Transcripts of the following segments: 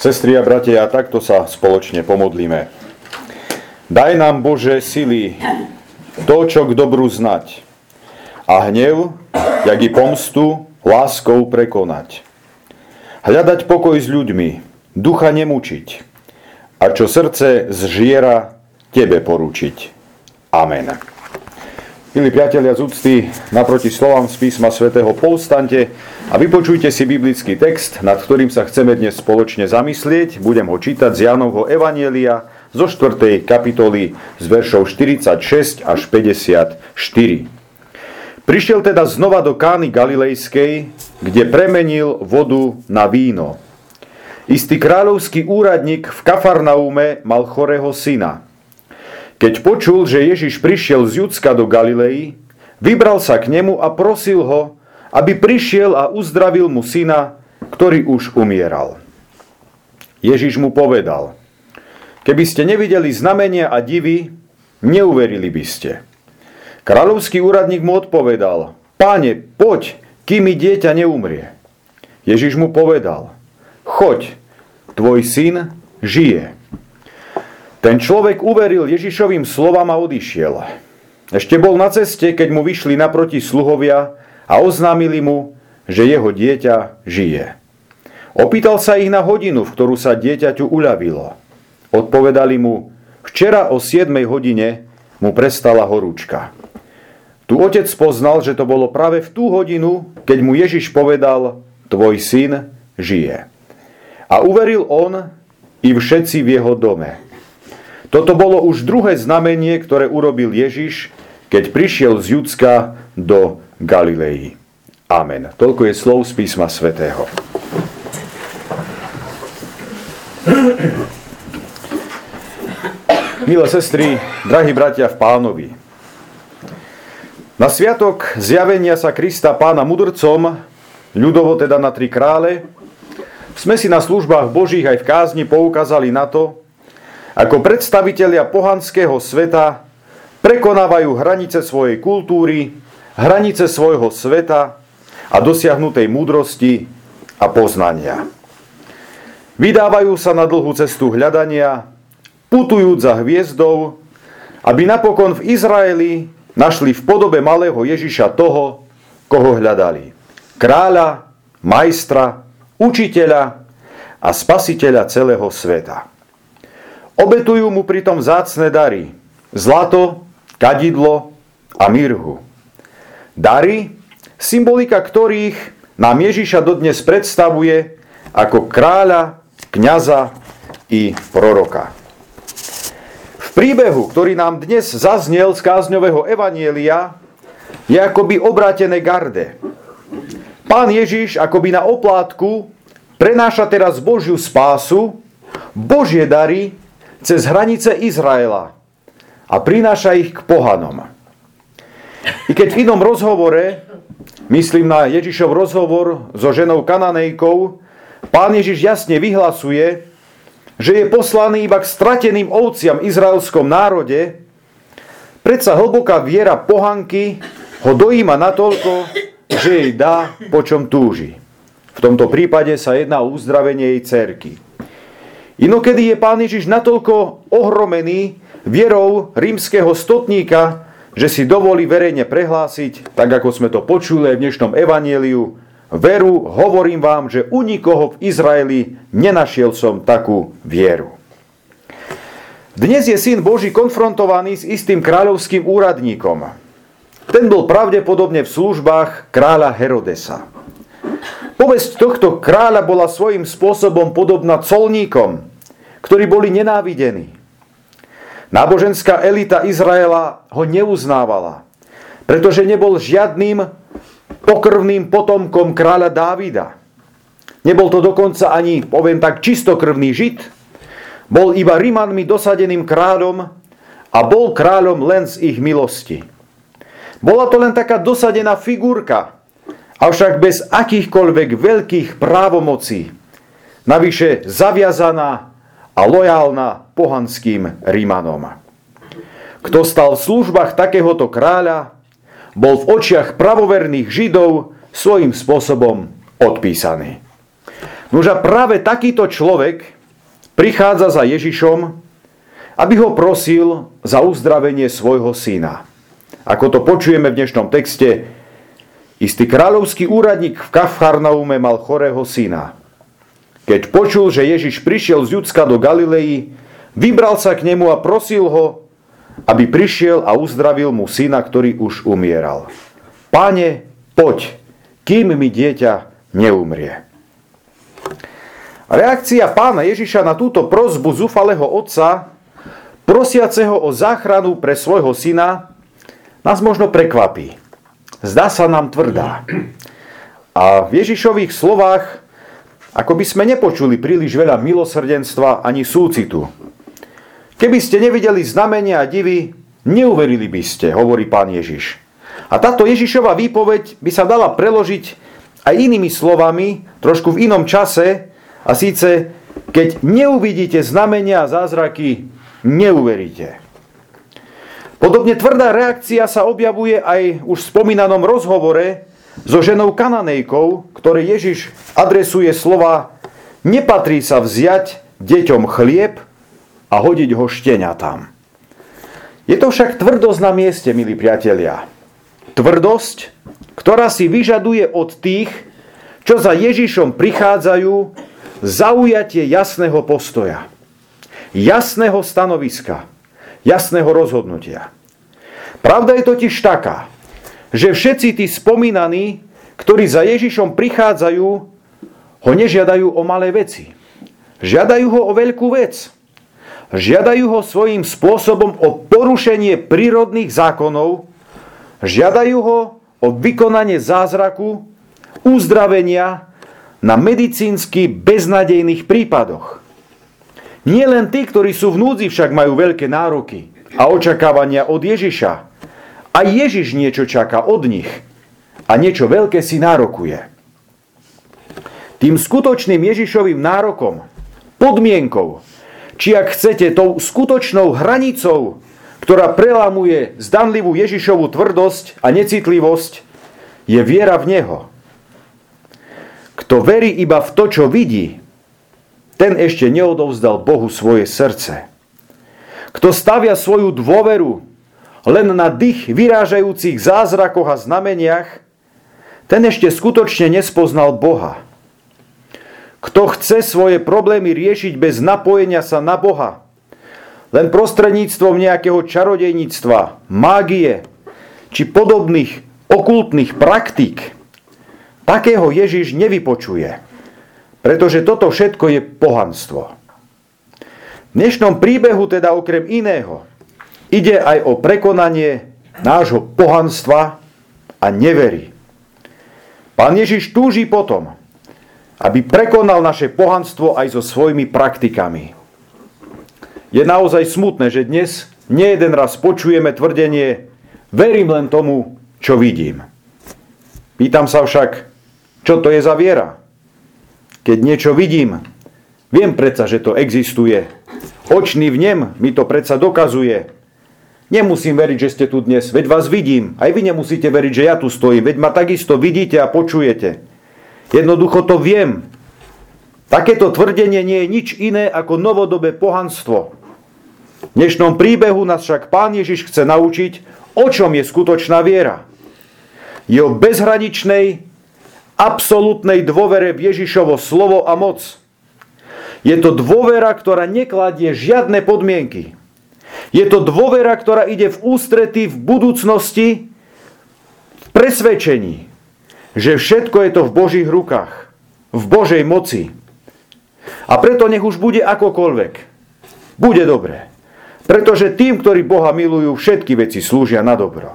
Sestri a bratia, takto sa spoločne pomodlíme. Daj nám, Bože, sily to, čo k dobru znať, a hnev, jak i pomstu, láskou prekonať. Hľadať pokoj s ľuďmi, ducha nemučiť, a čo srdce zžiera, Tebe poručiť. Amen. Milí priatelia z úcty, naproti slovám z písma svätého povstaňte a vypočujte si biblický text, nad ktorým sa chceme dnes spoločne zamyslieť. Budem ho čítať z Jánovho evanjelia zo 4. kapitoly z veršov 46 až 54. Prišiel teda znova do Kány Galilejskej, kde premenil vodu na víno. Istý kráľovský úradník v Kafarnaume mal chorého syna. Keď počul, že Ježiš prišiel z Judska do Galilei, vybral sa k nemu a prosil ho, aby prišiel a uzdravil mu syna, ktorý už umieral. Ježiš mu povedal: Keby ste nevideli znamenia a divy, neuverili by ste. Kráľovský úradník mu odpovedal: Páne, poď, kým mi dieťa neumrie. Ježiš mu povedal: Choď, tvoj syn žije. Ten človek uveril Ježišovým slovám a odišiel. Ešte bol na ceste, keď mu vyšli naproti sluhovia a oznámili mu, že jeho dieťa žije. Opýtal sa ich na hodinu, v ktorú sa dieťaťu uľavilo. Odpovedali mu: Včera o 7 hodine mu prestala horúčka. Tu otec poznal, že to bolo práve v tú hodinu, keď mu Ježiš povedal: Tvoj syn žije. A uveril on i všetci v jeho dome. Toto bolo už druhé znamenie, ktoré urobil Ježiš, keď prišiel z Judska do Galilei. Amen. Toľko je slov z písma svätého. Milé sestry, drahí bratia v Pánovi, na sviatok zjavenia sa Krista Pána mudrcom, ľudovo teda na 3 krále, sme si na službách Božích aj v kázni poukázali na to, ako predstavitelia pohanského sveta prekonávajú hranice svojej kultúry, hranice svojho sveta a dosiahnutej múdrosti a poznania. Vydávajú sa na dlhú cestu hľadania, putujúc za hviezdou, aby napokon v Izraeli našli v podobe malého Ježiša toho, koho hľadali. Kráľa, majstra, učiteľa a spasiteľa celého sveta. Obetujú mu pritom vzácne dary: zlato, kadidlo a mirhu. Dary, symbolika ktorých nám Ježiša dodnes predstavuje ako kráľa, kňaza i proroka. V príbehu, ktorý nám dnes zaznel z kázňového evanjelia, je akoby obrátené garde. Pán Ježiš akoby na oplátku prenáša teraz Božiu spásu, Božie dary cez hranice Izraela a prináša ich k pohanom. I keď v inom rozhovore, myslím na Ježišov rozhovor so ženou Kananejkou, Pán Ježiš jasne vyhlasuje, že je poslaný iba k strateným ovciam v izraelskom národe, predsa hlboká viera pohanky ho dojíma natoľko, že jej dá, po čom túži. V tomto prípade sa jedná o uzdravenie jej dcérky. Inokedy je Pán Ježiš natoľko ohromený vierou rímskeho stotníka, že si dovolí verejne prehlásiť, tak ako sme to počuli v dnešnom evanjeliu: Veru, hovorím vám, že u nikoho v Izraeli nenašiel som takú vieru. Dnes je Syn Boží konfrontovaný s istým kráľovským úradníkom. Ten bol pravdepodobne v službách kráľa Herodesa. Povesť tohto kráľa bola svojím spôsobom podobná colníkom, ktorí boli nenávidení. Náboženská elita Izraela ho neuznávala, pretože nebol žiadnym pokrvným potomkom kráľa Dávida. Nebol to dokonca ani, poviem tak, čistokrvný Žid. Bol iba Rimanmi dosadeným kráľom a bol kráľom len z ich milosti. Bola to len taká dosadená figurka, avšak bez akýchkoľvek veľkých právomocí, navyše zaviazaná a lojálna pohanským Rimanom. Kto stal v službách takéhoto kráľa, bol v očiach pravoverných Židov svojím spôsobom odpísaný. Nože práve takýto človek prichádza za Ježišom, aby ho prosil za uzdravenie svojho syna. Ako to počujeme v dnešnom texte, istý kráľovský úradník v Kafarnaume mal chorého syna. Keď počul, že Ježiš prišiel z Judska do Galilei, vybral sa k nemu a prosil ho, aby prišiel a uzdravil mu syna, ktorý už umieral. Páne, poď, kým mi dieťa neumrie. Reakcia pána Ježiša na túto prosbu zúfalého otca, prosiaceho o záchranu pre svojho syna, nás možno prekvapí. Zdá sa nám tvrdá. A v Ježišových slovách ako by sme nepočuli príliš veľa milosrdenstva ani súcitu. Keby ste nevideli znamenia a divy, neuverili by ste, hovorí pán Ježiš. A táto Ježišova výpoveď by sa dala preložiť aj inými slovami, trošku v inom čase, a síce, keď neuvidíte znamenia a zázraky, neuveríte. Podobne tvrdá reakcia sa objavuje aj už v spomínanom rozhovore so ženou Kananejkou, ktoré Ježiš adresuje slova: nepatrí sa vziať deťom chlieb a hodiť ho šteniatám. Je to však tvrdosť na mieste, milí priatelia. Tvrdosť, ktorá si vyžaduje od tých, čo za Ježišom prichádzajú, zaujatie jasného postoja, jasného stanoviska, jasného rozhodnutia. Pravda je totiž taká, že všetci tí spomínaní, ktorí za Ježišom prichádzajú, ho nežiadajú o malé veci. Žiadajú ho o veľkú vec. Žiadajú ho svojím spôsobom o porušenie prírodných zákonov. Žiadajú ho o vykonanie zázraku, uzdravenia na medicínsky beznadejných prípadoch. Nie len tí, ktorí sú v núdzi, však majú veľké nároky a očakávania od Ježiša. A Ježiš niečo čaká od nich a niečo veľké si nárokuje. Tým skutočným Ježišovým nárokom, podmienkou, či ak chcete, tou skutočnou hranicou, ktorá prelamuje zdanlivú Ježišovu tvrdosť a necitlivosť, je viera v Neho. Kto verí iba v to, čo vidí, ten ešte neodovzdal Bohu svoje srdce. Kto stavia svoju dôveru len na dých vyrážajúcich zázrakoch a znameniach, ten ešte skutočne nespoznal Boha. Kto chce svoje problémy riešiť bez napojenia sa na Boha, len prostredníctvom nejakého čarodejníctva, mágie či podobných okultných praktík, takého Ježiš nevypočuje, pretože toto všetko je pohanstvo. V dnešnom príbehu teda okrem iného ide aj o prekonanie nášho pohanstva a nevery. Pán Ježiš túži potom, aby prekonal naše pohanstvo aj so svojimi praktikami. Je naozaj smutné, že dnes nie jeden raz počujeme tvrdenie: verím len tomu, čo vidím. Pýtam sa však, čo to je za viera? Keď niečo vidím, viem predsa, že to existuje. Očný vnem mi to predsa dokazuje. Nemusím veriť, že ste tu dnes, veď vás vidím. Aj vy nemusíte veriť, že ja tu stojím, veď ma takisto vidíte a počujete. Jednoducho to viem. Takéto tvrdenie nie je nič iné ako novodobé pohanstvo. V dnešnom príbehu nás však Pán Ježiš chce naučiť, o čom je skutočná viera. Je o bezhraničnej, absolútnej dôvere v Ježišovo slovo a moc. Je to dôvera, ktorá nekladie žiadne podmienky. Je to dôvera, ktorá ide v ústrety v budúcnosti, v presvedčení, že všetko je to v Božích rukách, v Božej moci. A preto nech už bude akokoľvek. Bude dobre. Pretože tým, ktorí Boha milujú, všetky veci slúžia na dobro.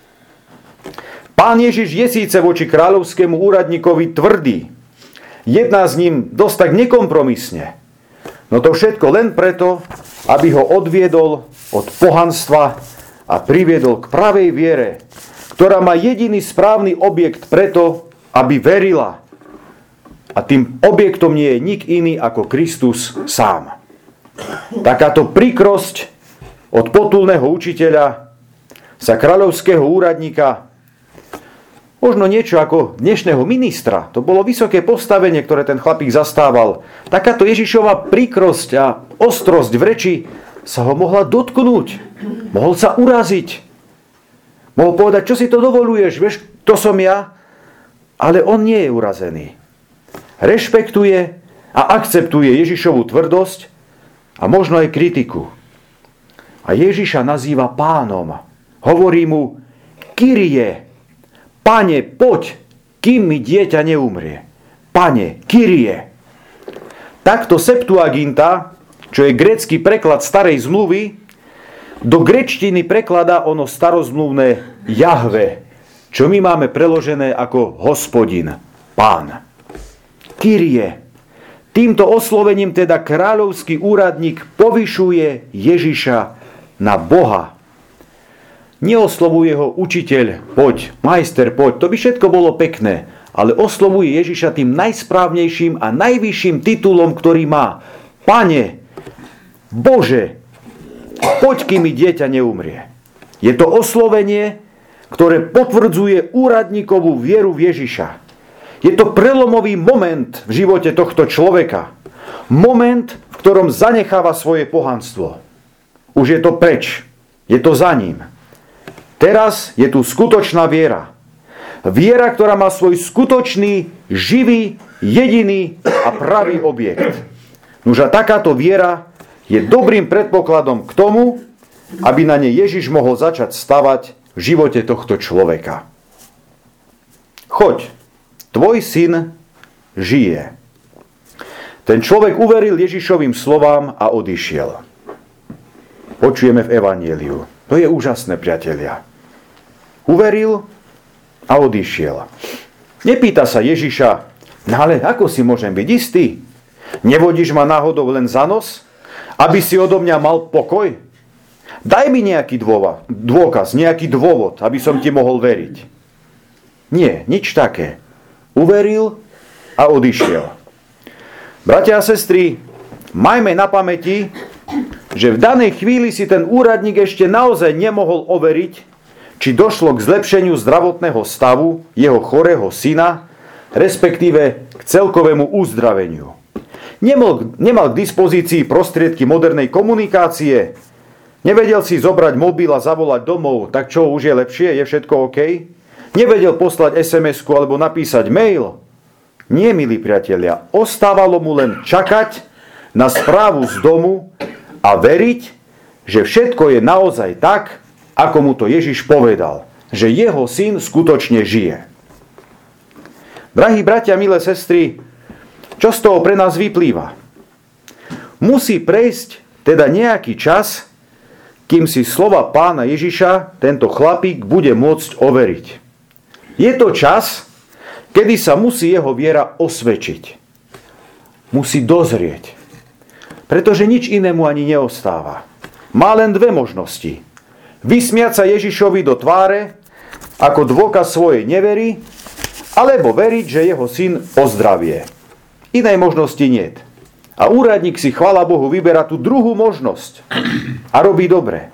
Pán Ježiš je síce voči kráľovskému úradníkovi tvrdý. Jedná s ním dosť tak nekompromisne. No to všetko len preto, aby ho odviedol od pohanstva a priviedol k pravej viere, ktorá má jediný správny objekt preto, aby verila. A tým objektom nie je nik iný ako Kristus sám. Takáto príkrosť od potulného učiteľa sa kráľovského úradníka Možno niečo ako dnešného ministra. To bolo vysoké postavenie, ktoré ten chlapík zastával. Takáto Ježišova príkrosť a ostrosť v reči sa ho mohla dotknúť. Mohol sa uraziť. Mohol povedať, čo si to dovoluješ, vieš, to som ja. Ale on nie je urazený. Rešpektuje a akceptuje Ježišovu tvrdosť a možno aj kritiku. A Ježiša nazýva pánom. Hovorí mu, Kyrie, Pane, poď, kým mi dieťa neumrie. Pane, Kyrie. Takto Septuaginta, čo je grécky preklad starej zmluvy, do gréčtiny prekladá ono starozmluvné Jahve, čo my máme preložené ako Hospodin, Pán. Kyrie. Týmto oslovením teda kráľovský úradník povyšuje Ježiša na Boha. Neoslovuje ho učiteľ, poď, majster, poď, to by všetko bolo pekné, ale oslovuje Ježiša tým najsprávnejším a najvyšším titulom, ktorý má. Pane, Bože, poď, kým mi dieťa neumrie. Je to oslovenie, ktoré potvrdzuje úradníkovú vieru v Ježiša. Je to prelomový moment v živote tohto človeka. Moment, v ktorom zanecháva svoje pohanstvo. Už je to preč. Je to za ním. Teraz je tu skutočná viera. Viera, ktorá má svoj skutočný, živý, jediný a pravý objekt. Nuž a takáto viera je dobrým predpokladom k tomu, aby na nej Ježiš mohol začať stavať v živote tohto človeka. Choď, tvoj syn žije. Ten človek uveril Ježišovým slovám a odišiel. Počujeme v Evanjeliu. To je úžasné, priatelia. Uveril a odišiel. Nepýta sa Ježiša, no ale ako si môžem byť istý? Nevodíš ma náhodou len za nos, aby si odo mňa mal pokoj? Daj mi nejaký dôkaz, nejaký dôvod, aby som ti mohol veriť. Nie, nič také. Uveril a odišiel. Bratia a sestry, majme na pamäti, že v danej chvíli si ten úradník ešte naozaj nemohol overiť, či došlo k zlepšeniu zdravotného stavu jeho chorého syna, respektíve k celkovému uzdraveniu. Nemal k dispozícii prostriedky modernej komunikácie, nevedel si zobrať mobil a zavolať domov, tak čo, už je lepšie, je všetko OK? Nevedel poslať SMS-ku alebo napísať mail? Nie, milí priatelia, ostávalo mu len čakať na správu z domu a veriť, že všetko je naozaj tak, ako mu to Ježiš povedal, že jeho syn skutočne žije. Drahí bratia, milé sestry, čo z toho pre nás vyplýva? Musí prejsť teda nejaký čas, kým si slova pána Ježiša tento chlapík bude môcť overiť. Je to čas, kedy sa musí jeho viera osvedčiť. Musí dozrieť. Pretože nič inému ani neostáva. Má len dve možnosti. Vysmiať sa Ježišovi do tváre ako dôkaz svojej nevery, alebo veriť, že jeho syn ozdravie. Inej možnosti niet. A úradník si, chvála Bohu, vyberá tú druhú možnosť a robí dobre.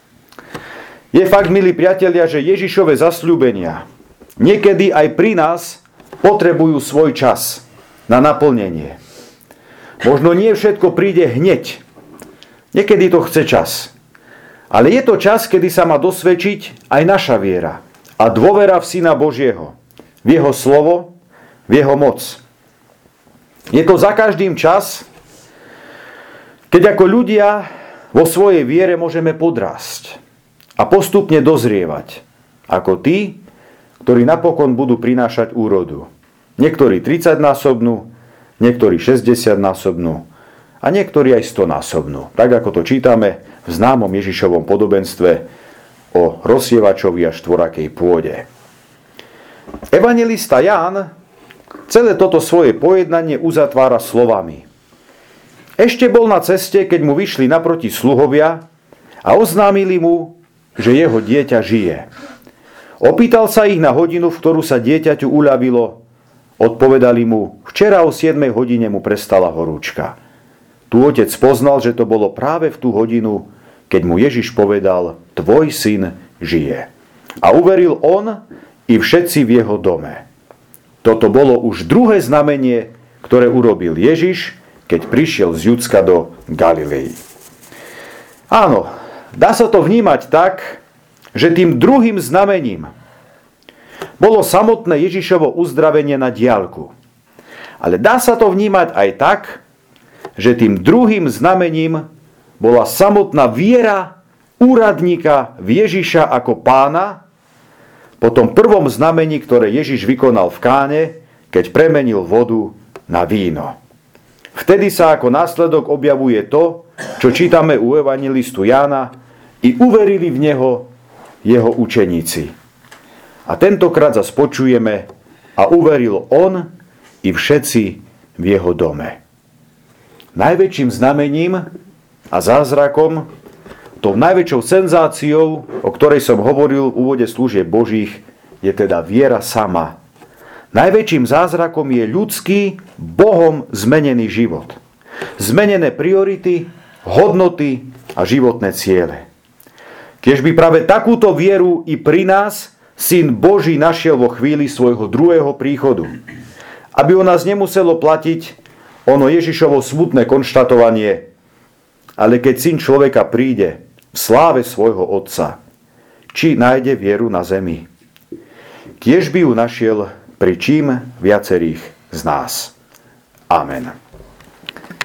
Je fakt, milí priatelia, že Ježišove zasľúbenia niekedy aj pri nás potrebujú svoj čas na naplnenie. Možno nie všetko príde hneď. Niekedy to chce čas. Ale je to čas, kedy sa má dosvedčiť aj naša viera a dôvera v Syna Božieho, v Jeho slovo, v Jeho moc. Je to za každým čas, keď ako ľudia vo svojej viere môžeme podrásť a postupne dozrievať, ako tí, ktorí napokon budú prinášať úrodu. Niektorí 30-násobnú, niektorí 60-násobnú a niektorí aj 100-násobnú. Tak ako to čítame v známom Ježišovom podobenstve o rozsievačovi a štvorakej pôde. Evanjelista Ján celé toto svoje pojednanie uzatvára slovami. Ešte bol na ceste, keď mu vyšli naproti sluhovia a oznámili mu, že jeho dieťa žije. Opýtal sa ich na hodinu, v ktorú sa dieťaťu uľavilo. Odpovedali mu, včera o 7 hodine mu prestala horúčka. Tu otec poznal, že to bolo práve v tú hodinu, keď mu Ježiš povedal, tvoj syn žije. A uveril on i všetci v jeho dome. Toto bolo už druhé znamenie, ktoré urobil Ježiš, keď prišiel z Judska do Galilei. Áno, dá sa to vnímať tak, že tým druhým znamením bolo samotné Ježišovo uzdravenie na diaľku. Ale dá sa to vnímať aj tak, že tým druhým znamením bola samotná viera úradníka v Ježiša ako pána po tom prvom znamení, ktoré Ježiš vykonal v Káne, keď premenil vodu na víno. Vtedy sa ako následok objavuje to, čo čítame u evanjelistu Jána, i uverili v neho jeho učeníci. A tentokrát zas počujeme, a uveril on i všetci v jeho dome. Najväčším znamením a zázrakom, tou najväčšou senzáciou, o ktorej som hovoril v úvode služieb Božích, je teda viera sama. Najväčším zázrakom je ľudský, Bohom zmenený život. Zmenené priority, hodnoty a životné ciele. Keď by práve takúto vieru i pri nás Syn Boží našiel vo chvíli svojho druhého príchodu, aby o nás nemuselo platiť ono Ježišovo smutné konštatovanie, ale keď Syn človeka príde v sláve svojho Otca, či nájde vieru na zemi? Kiež by ju našiel pri čím viacerých z nás. Amen.